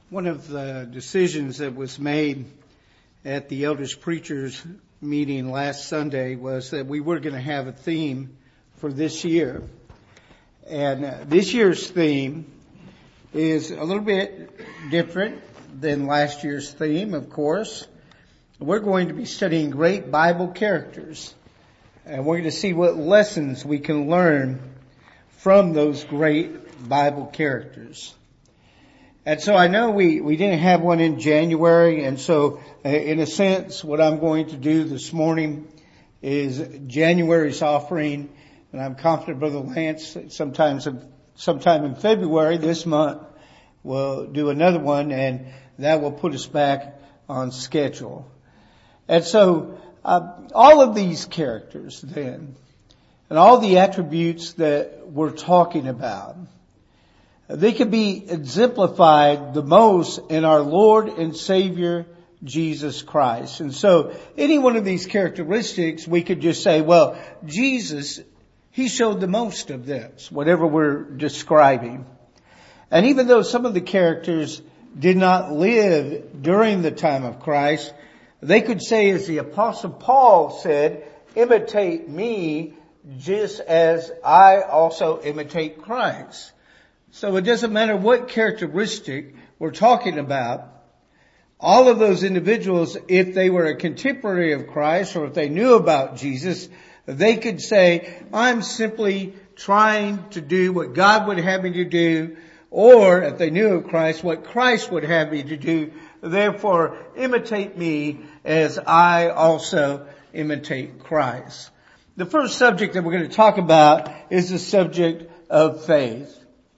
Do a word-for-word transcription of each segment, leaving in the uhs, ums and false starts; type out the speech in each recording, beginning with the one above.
One of the decisions that was made at the elders preachers meeting last Sunday was that we were going to have a theme for this year. And uh, this year's theme is a little bit different than last year's theme, of course. We're going to be studying great Bible characters. And we're going to see what lessons we can learn from those great Bible characters. And so I know we, we didn't have one in January, and so uh, in a sense what I'm going to do this morning is January's offering, and I'm confident Brother Lance sometimes sometime in February this month will do another one, and that will put us back on schedule. And so uh, all of these characters then, and all the attributes that we're talking about, they can be exemplified the most in our Lord and Savior, Jesus Christ. And so any one of these characteristics, we could just say, well, Jesus, He showed the most of this, whatever we're describing. And even though some of the characters did not live during the time of Christ, they could say, as the Apostle Paul said, imitate me just as I also imitate Christ. So it doesn't matter what characteristic we're talking about. All of those individuals, if they were a contemporary of Christ or if they knew about Jesus, they could say, I'm simply trying to do what God would have me to do, or if they knew of Christ, what Christ would have me to do. Therefore, imitate me as I also imitate Christ. The first subject that we're going to talk about is the subject of faith.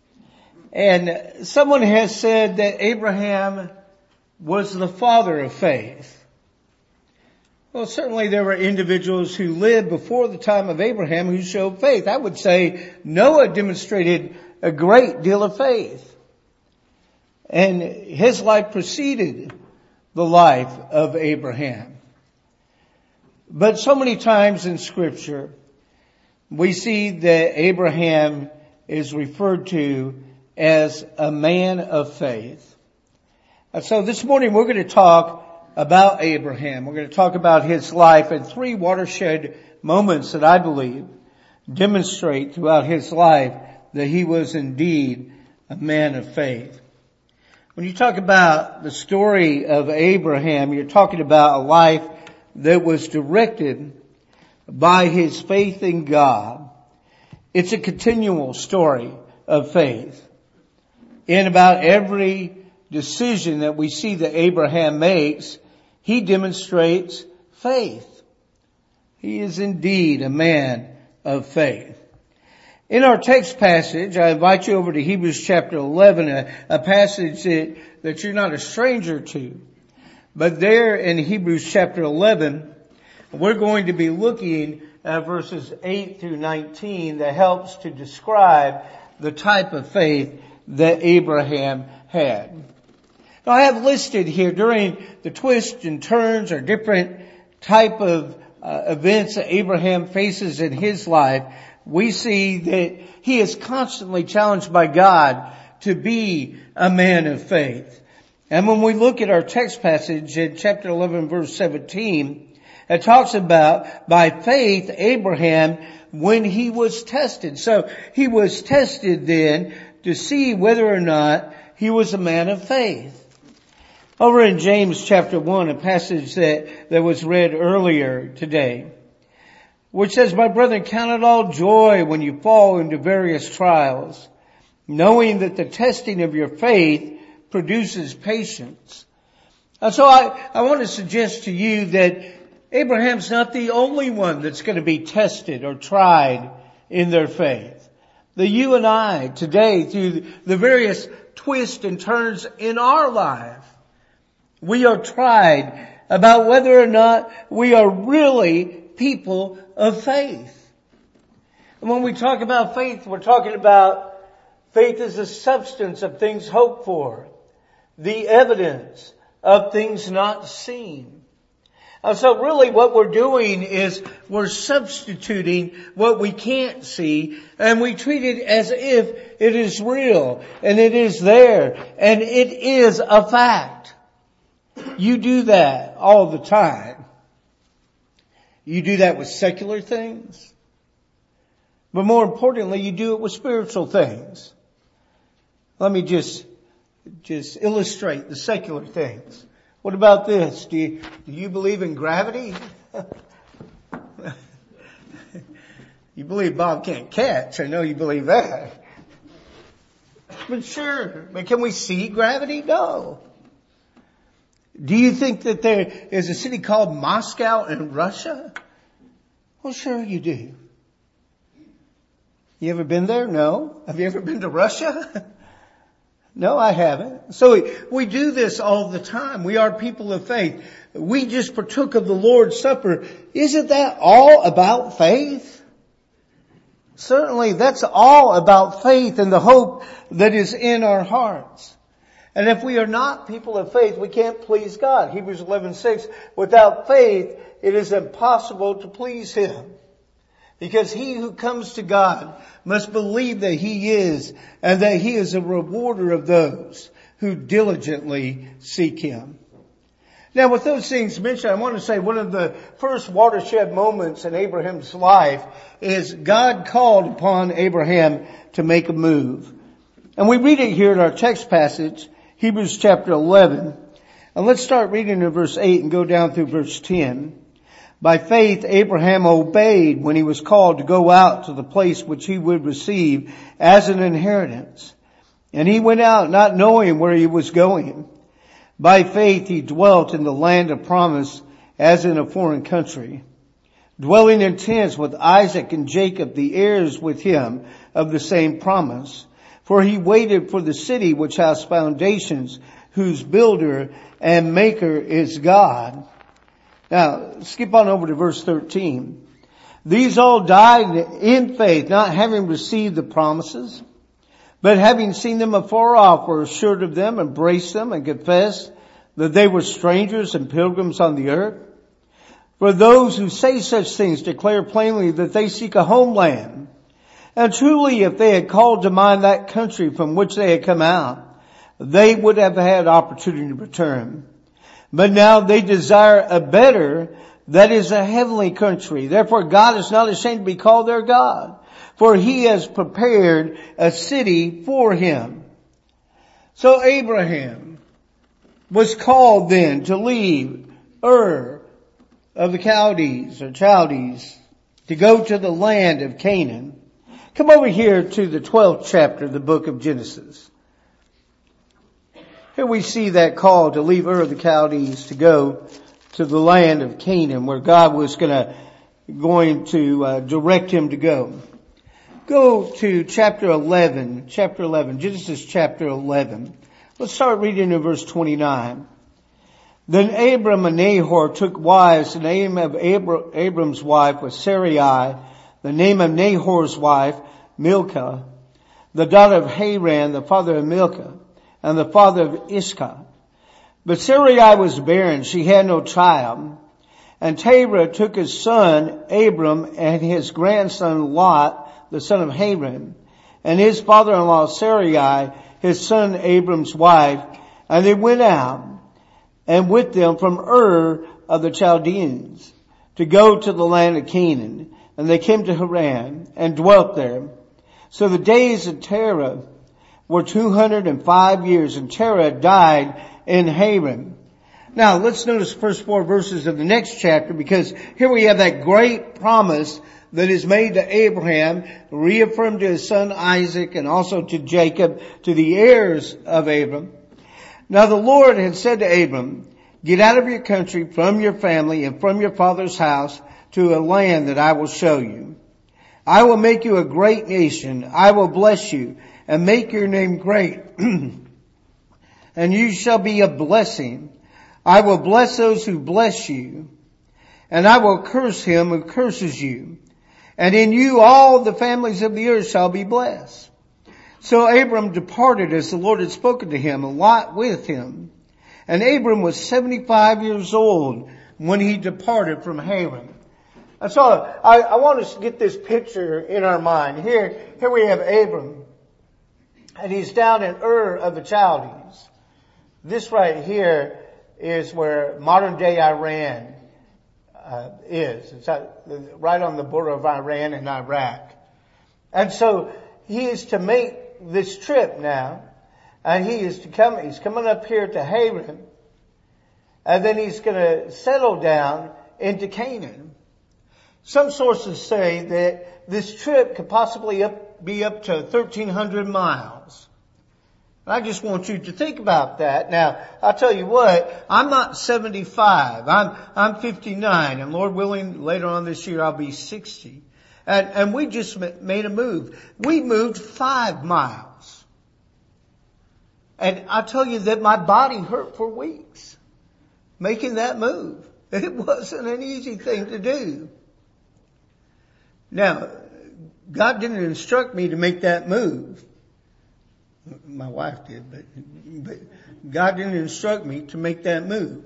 And someone has said that Abraham was the father of faith. Well, certainly there were individuals who lived before the time of Abraham who showed faith. I would say Noah demonstrated a great deal of faith. And his life preceded the life of Abraham. But so many times in Scripture, we see that Abraham is referred to as a man of faith. And so this morning we're going to talk about Abraham. We're going to talk about his life and three watershed moments that I believe demonstrate throughout his life that he was indeed a man of faith. When you talk about the story of Abraham, you're talking about a life that was directed by his faith in God. It's a continual story of faith. In about every decision that we see that Abraham makes, he demonstrates faith. He is indeed a man of faith. In our text passage, I invite you over to Hebrews chapter eleven, a, a passage that, that you're not a stranger to. But there in Hebrews chapter eleven, we're going to be looking at verses eight through nineteen that helps to describe the type of faith that Abraham had. Now I have listed here during the twists and turns or different type of uh, events that Abraham faces in his life, we see that he is constantly challenged by God to be a man of faith. And when we look at our text passage in chapter eleven verse seventeen, it talks about by faith Abraham when he was tested. So he was tested then to see whether or not he was a man of faith. Over in James chapter one, a passage that, that was read earlier today, which says, my brethren, count it all joy when you fall into various trials, knowing that the testing of your faith produces patience. And so I, I want to suggest to you that Abraham's not the only one that's going to be tested or tried in their faith. That you and I today, through the various twists and turns in our life, we are tried about whether or not we are really people of faith. And when we talk about faith, we're talking about faith as the substance of things hoped for, the evidence of things not seen. And so really what we're doing is we're substituting what we can't see, and we treat it as if it is real and it is there and it is a fact. You do that all the time. You do that with secular things. But more importantly, you do it with spiritual things. Let me just, just illustrate the secular things. What about this? Do you, do you believe in gravity? You believe Bob can't catch. I know you believe that. But sure. But can we see gravity? No. Do you think that there is a city called Moscow in Russia? Well, sure you do. You ever been there? No. Have you ever been to Russia? No, I haven't. So we, we do this all the time. We are people of faith. We just partook of the Lord's Supper. Isn't that all about faith? Certainly, that's all about faith and the hope that is in our hearts. And if we are not people of faith, we can't please God. Hebrews eleven six, without faith, it is impossible to please Him. Because he who comes to God must believe that He is, and that He is a rewarder of those who diligently seek Him. Now with those things mentioned, I want to say one of the first watershed moments in Abraham's life is God called upon Abraham to make a move. And we read it here in our text passage, Hebrews chapter eleven. And let's start reading in verse eight and go down through verse ten. By faith, Abraham obeyed when he was called to go out to the place which he would receive as an inheritance. And he went out not knowing where he was going. By faith, he dwelt in the land of promise as in a foreign country, dwelling in tents with Isaac and Jacob, the heirs with him of the same promise. For he waited for the city which has foundations, whose builder and maker is God. Now, skip on over to verse thirteen. These all died in faith, not having received the promises, but having seen them afar off, were assured of them, embraced them, and confessed that they were strangers and pilgrims on the earth. For those who say such things declare plainly that they seek a homeland. And truly, if they had called to mind that country from which they had come out, they would have had opportunity to return. But now they desire a better, that is a heavenly country. Therefore God is not ashamed to be called their God, for He has prepared a city for him. So Abraham was called then to leave Ur of the Chaldees, or Chaldees, to go to the land of Canaan. Come over here to the twelfth chapter of the book of Genesis. Here we see that call to leave Ur of the Chaldees to go to the land of Canaan, where God was gonna, going to uh, direct him to go. Go to chapter eleven, chapter eleven, Genesis chapter eleven. Let's start reading in verse twenty-nine. Then Abram and Nahor took wives. The name of Abra- Abram's wife was Sarai. The name of Nahor's wife, Milcah, the daughter of Haran, the father of Milcah, and the father of Iscah. But Sarai was barren, she had no child. And Terah took his son Abram and his grandson Lot, the son of Haran, and his father-in-law Sarai, his son Abram's wife, and they went out, and with them from Ur of the Chaldeans, to go to the land of Canaan. And they came to Haran, and dwelt there. So the days of Terah were two hundred and five years, and Terah died in Haran. Now, let's notice the first four verses of the next chapter, because here we have that great promise that is made to Abraham, reaffirmed to his son Isaac, and also to Jacob, to the heirs of Abram. Now the Lord had said to Abram, get out of your country, from your family, and from your father's house, to a land that I will show you. I will make you a great nation. I will bless you and make your name great. And you shall be a blessing. I will bless those who bless you, and I will curse him who curses you. And in you all the families of the earth shall be blessed. So Abram departed as the Lord had spoken to him, and Lot with him. And Abram was seventy-five years old when he departed from Haran. And so I, I want us to get this picture in our mind. Here, here we have Abram, and he's down in Ur of the Chaldees. This right here is where modern day Iran uh, is. It's right on the border of Iran and Iraq. And so he is to make this trip now, and he is to come. He's coming up here to Haran, and then he's going to settle down into Canaan. Some sources say that this trip could possibly up, be up to thirteen hundred miles. I just want you to think about that. Now, I'll tell you what, I'm not seventy-five. I'm, I'm fifty-nine, and Lord willing, later on this year I'll be sixty. And, and we just made a move. We moved five miles. And I'll tell you that my body hurt for weeks making that move. It wasn't an easy thing to do. Now, God didn't instruct me to make that move. My wife did, but, but God didn't instruct me to make that move.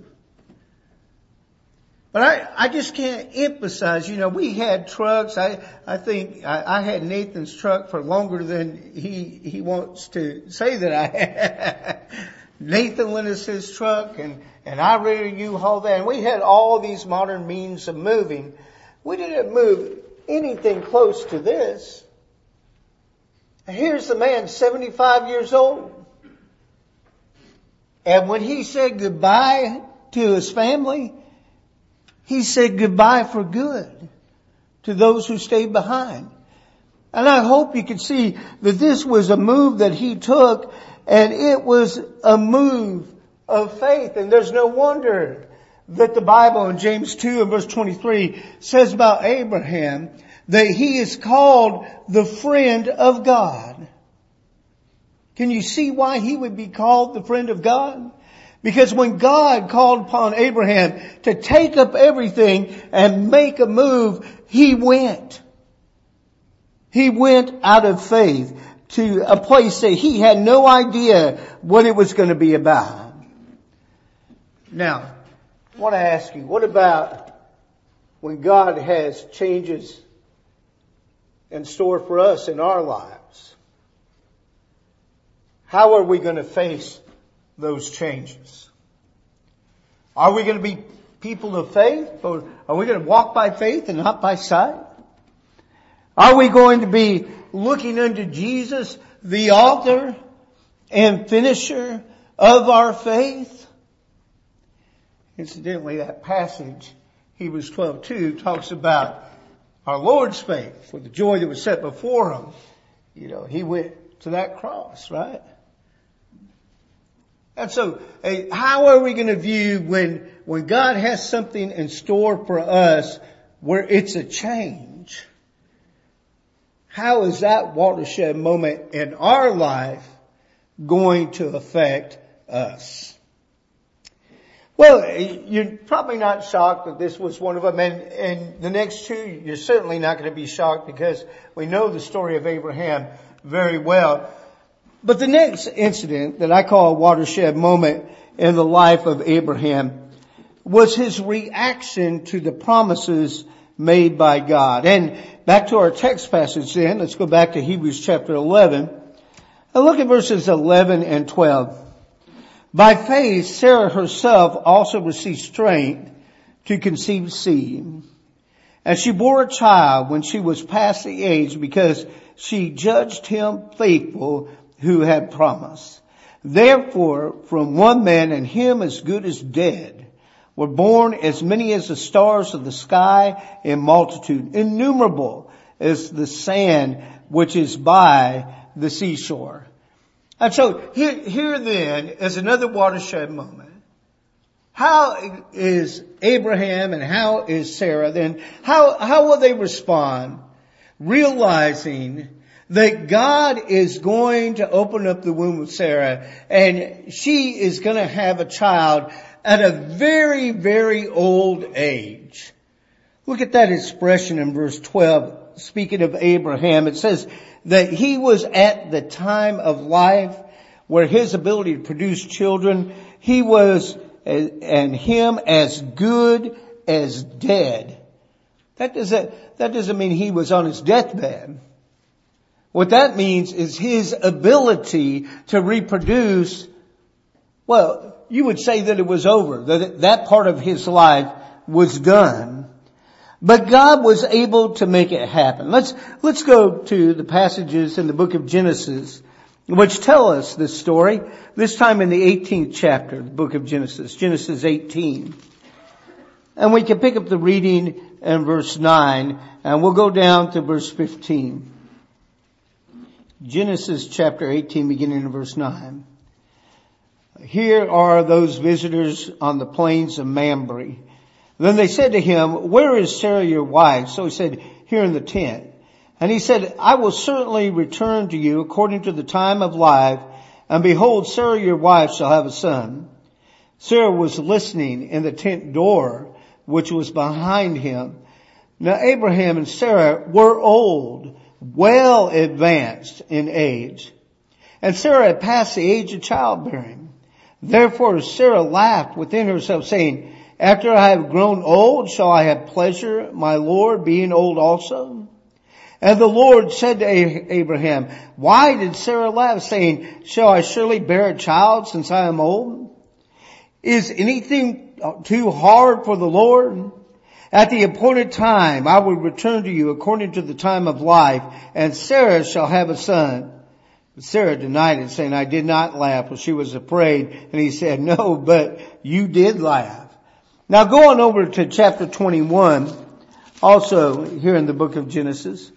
But I, I just can't emphasize, you know, we had trucks. I, I think I, I had Nathan's truck for longer than he, he wants to say that I had. Nathan lent us his truck, and, and I really U-Haul that. And we had all these modern means of moving. We didn't move anything close to this. Here's the man, seventy-five years old. And when he said goodbye to his family, he said goodbye for good to those who stayed behind. And I hope you can see that this was a move that he took, and it was a move of faith. And there's no wonder that the Bible in James two and verse twenty-three says about Abraham that he is called the friend of God. Can you see why he would be called the friend of God? Because when God called upon Abraham to take up everything and make a move, he went. He went out of faith to a place that he had no idea what it was going to be about. Now, I want to ask you, what about when God has changes in store for us in our lives? How are we going to face those changes? Are we going to be people of faith, or are we going to walk by faith and not by sight? Are we going to be looking unto Jesus, the author and finisher of our faith? Incidentally, that passage, Hebrews twelve two, talks about our Lord's faith. For the joy that was set before him, you know, he went to that cross, right? And so, hey, how are we going to view when, when God has something in store for us where it's a change? How is that watershed moment in our life going to affect us? Well, you're probably not shocked that this was one of them. And, and the next two, you're certainly not going to be shocked because we know the story of Abraham very well. But the next incident that I call a watershed moment in the life of Abraham was his reaction to the promises made by God. And back to our text passage then, let's go back to Hebrews chapter eleven. And look at verses eleven and twelve. By faith, Sarah herself also received strength to conceive seed. And she bore a child when she was past the age because she judged him faithful who had promised. Therefore, from one man, and him as good as dead, were born as many as the stars of the sky in multitude, innumerable as the sand which is by the seashore. And so here, here then is another watershed moment. How is Abraham and how is Sarah then, how, how will they respond, realizing that God is going to open up the womb of Sarah and she is going to have a child at a very, very old age? Look at that expression in verse twelve. Speaking of Abraham, it says that he was at the time of life where his ability to produce children, he was, and him as good as dead. That doesn't, that doesn't mean he was on his deathbed. What that means is his ability to reproduce, well, you would say that it was over, that that part of his life was done. But God was able to make it happen. Let's, let's go to the passages in the book of Genesis, which tell us this story, this time in the eighteenth chapter, the book of Genesis, Genesis eighteen. And we can pick up the reading in verse nine, and we'll go down to verse fifteen. Genesis chapter eighteen, beginning in verse nine. Here are those visitors on the plains of Mamre. Then they said to him, where is Sarah your wife? So he said, here in the tent. And he said, I will certainly return to you according to the time of life. And behold, Sarah your wife shall have a son. Sarah was listening in the tent door, which was behind him. Now Abraham and Sarah were old, well advanced in age. And Sarah had passed the age of childbearing. Therefore Sarah laughed within herself, saying, after I have grown old, shall I have pleasure, my Lord, being old also? And the Lord said to Abraham, why did Sarah laugh, saying, shall I surely bear a child since I am old? Is anything too hard for the Lord? At the appointed time, I will return to you according to the time of life, and Sarah shall have a son. But Sarah denied it, saying, I did not laugh, for she was afraid. And he said, no, but you did laugh. Now go on over to chapter twenty-one, also here in the book of Genesis.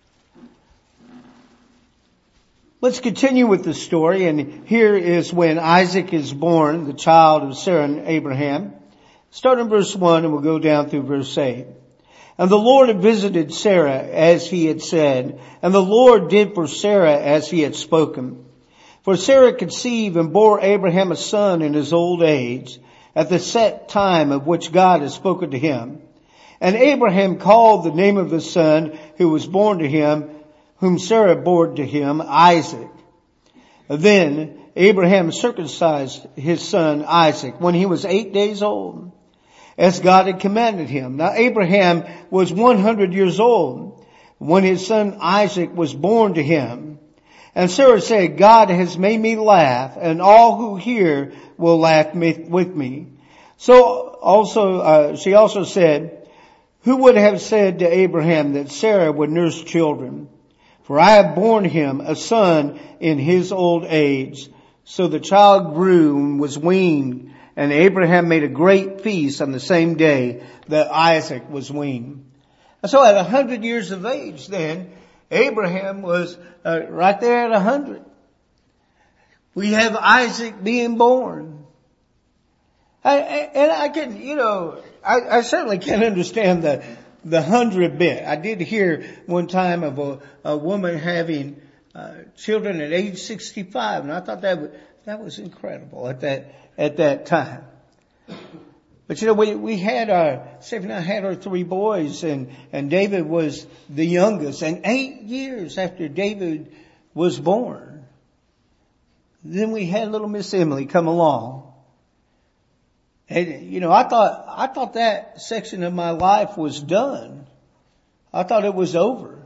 Let's continue with the story, and here is when Isaac is born, the child of Sarah and Abraham. Start in verse one and we'll go down through verse eight. And the Lord had visited Sarah as he had said, and the Lord did for Sarah as he had spoken. For Sarah conceived and bore Abraham a son in his old age, at the set time of which God had spoken to him. And Abraham called the name of the son who was born to him, whom Sarah bore to him, Isaac. Then Abraham circumcised his son Isaac when he was eight days old, as God had commanded him. Now Abraham was one hundred years old when his son Isaac was born to him. And Sarah said, God has made me laugh, and all who hear will laugh with me. So also, uh, she also said, who would have said to Abraham that Sarah would nurse children? For I have borne him a son in his old age. So the child grew and was weaned, and Abraham made a great feast on the same day that Isaac was weaned. And so at a hundred years of age then, Abraham was uh, right there at a hundred. We have Isaac being born. I, I, and I can, you know, I, I certainly can understand the the hundred bit. I did hear one time of a, a woman having uh, children at age sixty-five, and I thought that was, that was incredible at that at that time. But you know, we, we had our, Steph and I had our three boys, and, and David was the youngest. And eight years after David was born, then we had little Miss Emily come along. And, you know, I thought, I thought that section of my life was done. I thought it was over.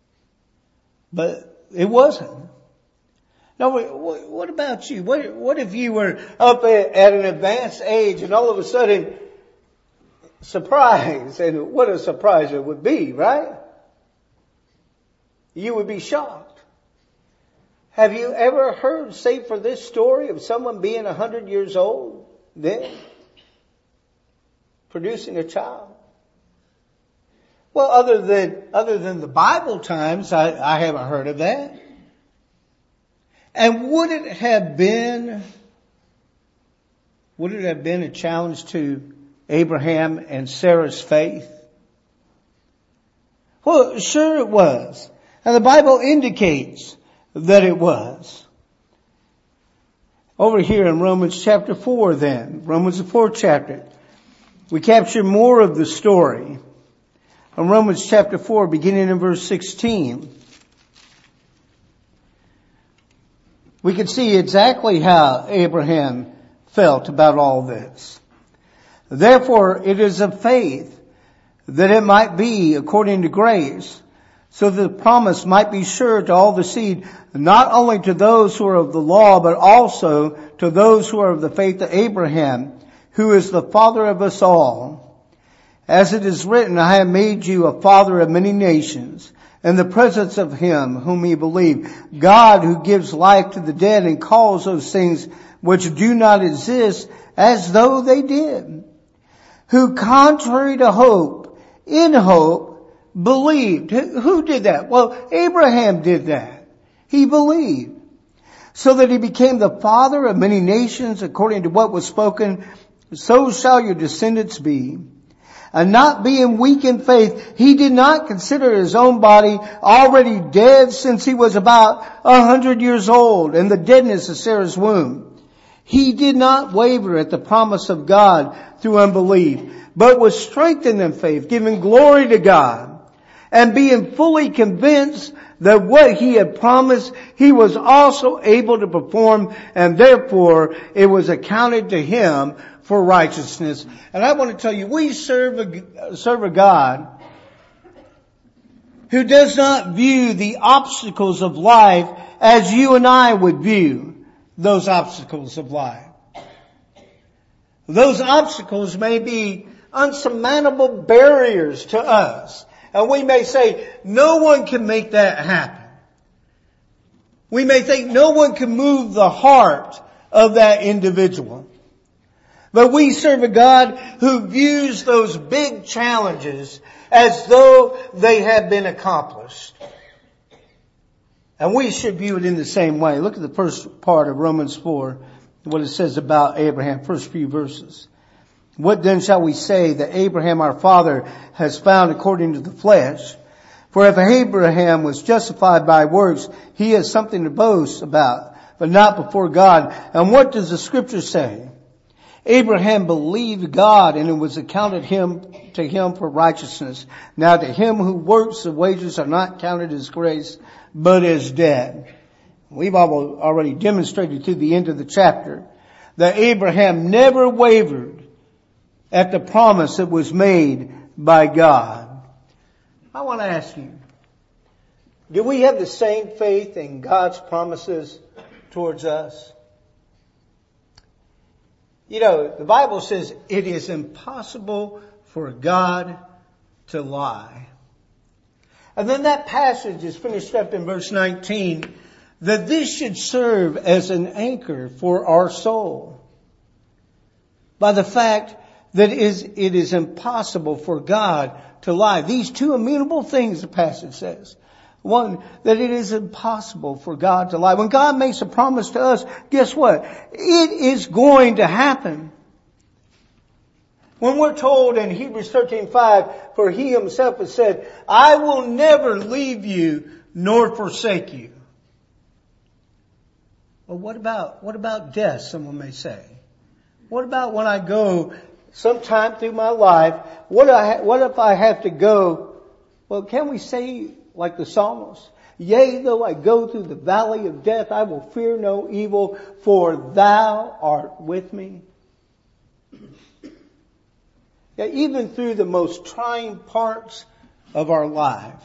But it wasn't. Now, what about you? What, what if you were up at, at an advanced age and all of a sudden, surprise, and what a surprise it would be, right? You would be shocked. Have you ever heard, save for this story, of someone being a hundred years old then, producing a child? Well, other than, other than the Bible times, I, I haven't heard of that. And would it have been, would it have been a challenge to Abraham and Sarah's faith? Well, sure it was. And the Bible indicates that it was. Over here in Romans chapter four then, Romans the fourth chapter, we capture more of the story. In Romans chapter four, beginning in verse sixteen, we can see exactly how Abraham felt about all this. Therefore it is of faith, that it might be according to grace, so that the promise might be sure to all the seed, not only to those who are of the law, but also to those who are of the faith of Abraham, who is the father of us all. As it is written, I have made you a father of many nations, in the presence of him whom ye believe, God who gives life to the dead and calls those things which do not exist as though they did, who contrary to hope, in hope, believed. Who did that? Well, Abraham did that. He believed. So that he became the father of many nations according to what was spoken, so shall your descendants be. And not being weak in faith, he did not consider his own body already dead since he was about a hundred years old, in the deadness of Sarah's womb. He did not waver at the promise of God through unbelief, but was strengthened in faith, giving glory to God, and being fully convinced that what he had promised, he was also able to perform, and therefore it was accounted to him for righteousness. And I want to tell you, we serve a, serve a God who does not view the obstacles of life as you and I would view those obstacles of life. Those obstacles may be unsurmountable barriers to us. And we may say, no one can make that happen. We may think no one can move the heart of that individual. But we serve a God who views those big challenges as though they have been accomplished. And we should view it in the same way. Look at the first part of Romans four, what it says about Abraham, first few verses. What then shall we say that Abraham our father has found according to the flesh? For if Abraham was justified by works, he has something to boast about, but not before God. And what does the scripture say? Abraham believed God, and it was accounted him to him for righteousness. Now to him who works, the wages are not counted as grace, but as debt. We've already demonstrated to the end of the chapter that Abraham never wavered at the promise that was made by God. I want to ask you, do we have the same faith in God's promises towards us? You know, the Bible says it is impossible for God to lie. And then that passage is finished up in verse nineteen, that this should serve as an anchor for our soul. By the fact that it is, it is impossible for God to lie. These two immutable things the passage says. One, that it is impossible for God to lie. When God makes a promise to us, guess what? It is going to happen. When we're told in Hebrews thirteen five, for he himself has said, I will never leave you nor forsake you. Well, what about, what about death, someone may say? What about when I go sometime through my life, what, I, what if I have to go? Well, can we say like the psalmist, yea, though I go through the valley of death, I will fear no evil, for thou art with me. Yeah, even through the most trying parts of our life,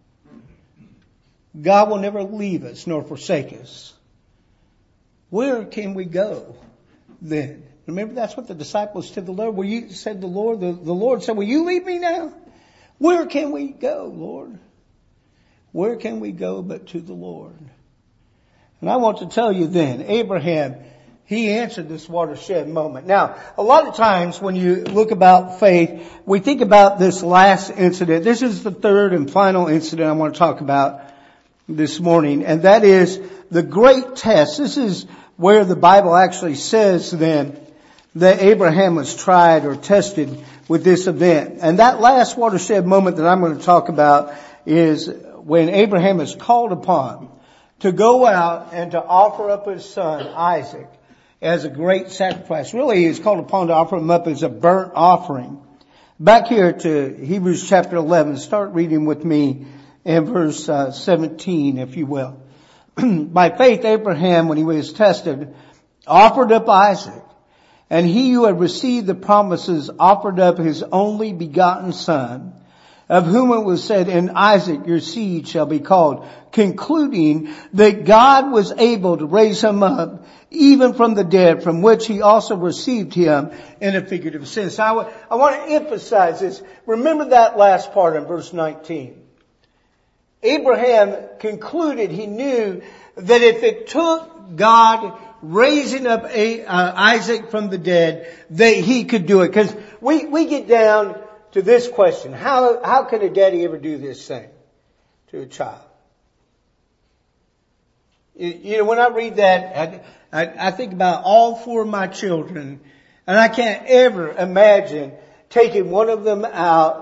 God will never leave us nor forsake us. Where can we go then? Remember, that's what the disciples said to the Lord. Will you, said the Lord, the, the Lord said, will you leave me now? Where can we go, Lord? Where can we go but to the Lord? And I want to tell you then, Abraham, he answered this watershed moment. Now, a lot of times when you look about faith, we think about this last incident. This is the third and final incident I want to talk about this morning, and that is the great test. This is where the Bible actually says then that Abraham was tried or tested with this event. And that last watershed moment that I'm going to talk about is when Abraham is called upon to go out and to offer up his son Isaac as a great sacrifice. Really, he's called upon to offer him up as a burnt offering. Back here to Hebrews chapter eleven, start reading with me in verse uh, seventeen, if you will. By faith, Abraham, when he was tested, offered up Isaac. And he who had received the promises offered up his only begotten son, of whom it was said, in Isaac your seed shall be called, concluding that God was able to raise him up even from the dead, from which he also received him in a figurative sense. Now, I, I want to emphasize this. Remember that last part in verse nineteen. Abraham concluded, he knew that if it took God raising up a, uh, Isaac from the dead, that he could do it. Because we, we get down to this question. How, how can a daddy ever do this thing to a child? You, you know, when I read that, I, I, I think about all four of my children, and I can't ever imagine taking one of them out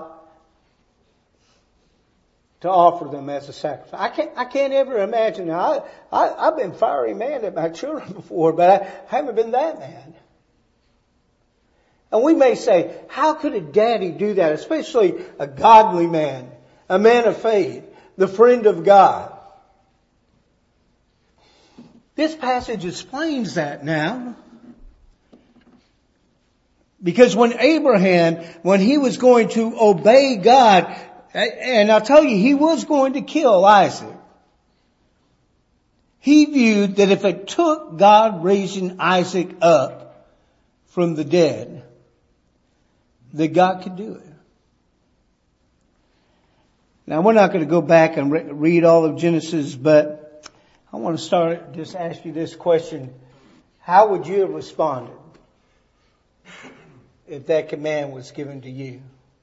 to offer them as a sacrifice. I can't, I can't ever imagine. I, I, I've been fiery mad at my children before, but I haven't been that mad. And we may say, how could a daddy do that? Especially a godly man, a man of faith, the friend of God. This passage explains that now. Because when Abraham, when he was going to obey God, and I'll tell you, he was going to kill Isaac. He viewed that if it took God raising Isaac up from the dead, that God could do it. Now, we're not going to go back and re- read all of Genesis, but I want to start, just ask you this question. How would you have responded if that command was given to you?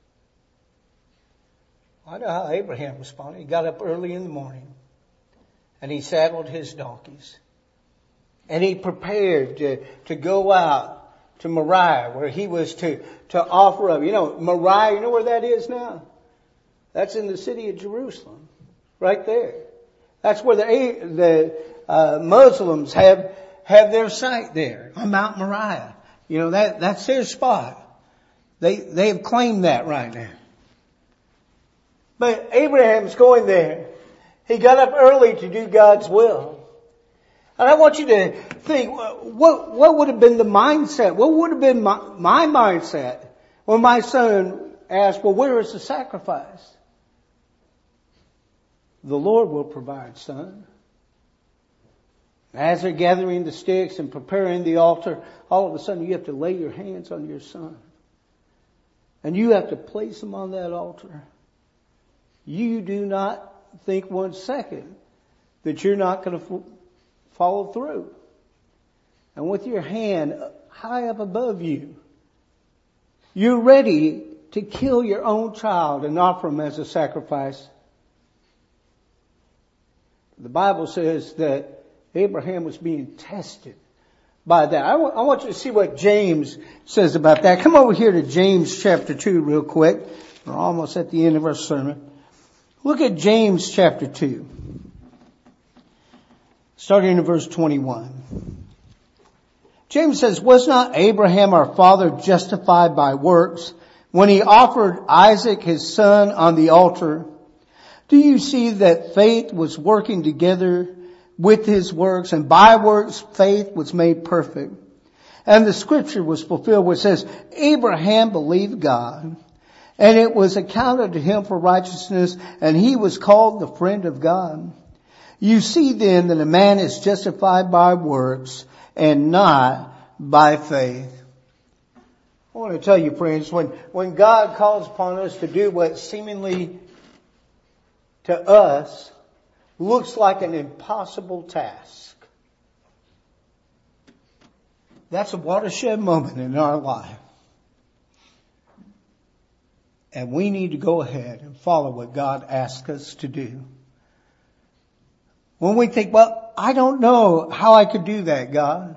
I know how Abraham responded. He got up early in the morning and he saddled his donkeys and he prepared to, to go out to Moriah, where he was to, to offer up. You know, Moriah, you know where that is now? That's in the city of Jerusalem, right there. That's where the, the uh, Muslims have, have their site there on Mount Moriah. You know, that, that's their spot. They, they have claimed that right now. But Abraham's going there. He got up early to do God's will. And I want you to think, what, what would have been the mindset? What would have been my, my mindset when my son asked, well, where is the sacrifice? The Lord will provide, son. As they're gathering the sticks and preparing the altar, all of a sudden you have to lay your hands on your son. And you have to place him on that altar. You do not think one second that you're not going to f- follow through. And with your hand high up above you, you're ready to kill your own child and offer him as a sacrifice. The Bible says that Abraham was being tested by that. I, w- I want you to see what James says about that. Come over here to James chapter two real quick. We're almost at the end of our sermon. Look at James chapter two, starting in verse twenty-one. James says, was not Abraham our father justified by works when he offered Isaac his son on the altar? Do you see that faith was working together with his works, and by works faith was made perfect? And the scripture was fulfilled which says, Abraham believed God, and it was accounted to him for righteousness, and he was called the friend of God. You see then that a man is justified by works and not by faith. I want to tell you, friends, when, when God calls upon us to do what seemingly to us looks like an impossible task, that's a watershed moment in our life. And we need to go ahead and follow what God asks us to do. When we think, well, I don't know how I could do that, God.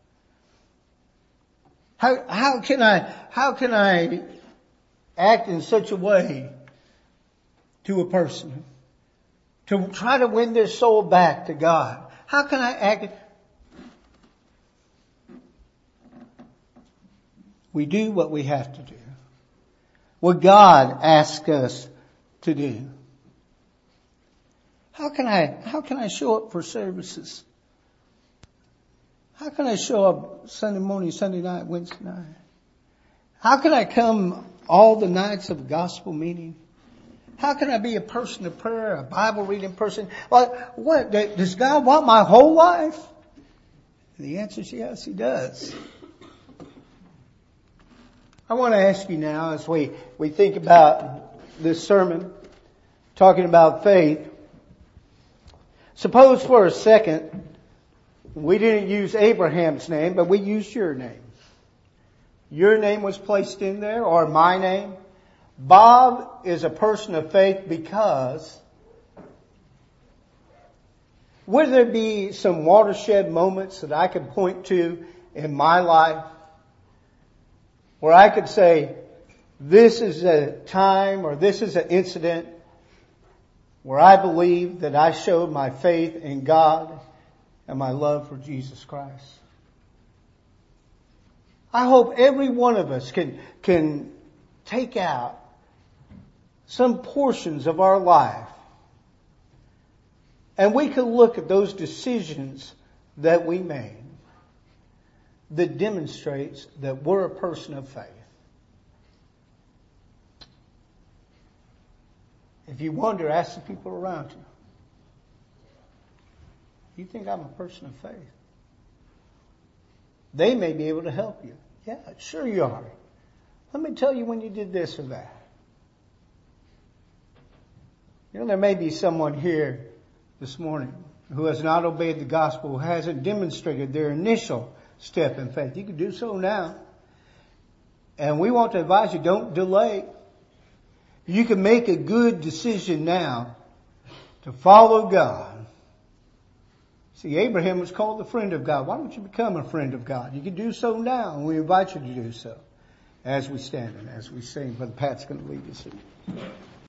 How, how can I, how can I act in such a way to a person to try to win their soul back to God? How can I act? We do what we have to do. What God asks us to do. How can I, how can I show up for services? How can I show up Sunday morning, Sunday night, Wednesday night? How can I come all the nights of gospel meeting? How can I be a person of prayer, a Bible reading person? What, what, does God want my whole life? And the answer is yes, He does. I want to ask you now, as we, we think about this sermon, talking about faith, suppose for a second we didn't use Abraham's name, but we used your name. Your name was placed in there, or my name. Bob is a person of faith because would there be some watershed moments that I could point to in my life where I could say, this is a time or this is an incident where I believe that I showed my faith in God and my love for Jesus Christ? I hope every one of us can, can take out some portions of our life and we can look at those decisions that we made that demonstrates that we're a person of faith. If you wonder, ask the people around you. You think I'm a person of faith? They may be able to help you. Yeah, sure you are. Let me tell you when you did this or that. You know, there may be someone here this morning who has not obeyed the gospel, who hasn't demonstrated their initial step in faith. You can do so now. And we want to advise you, don't delay. You can make a good decision now to follow God. See, Abraham was called the friend of God. Why don't you become a friend of God? You can do so now, and we invite you to do so as we stand and as we sing. Brother Pat's going to lead us in.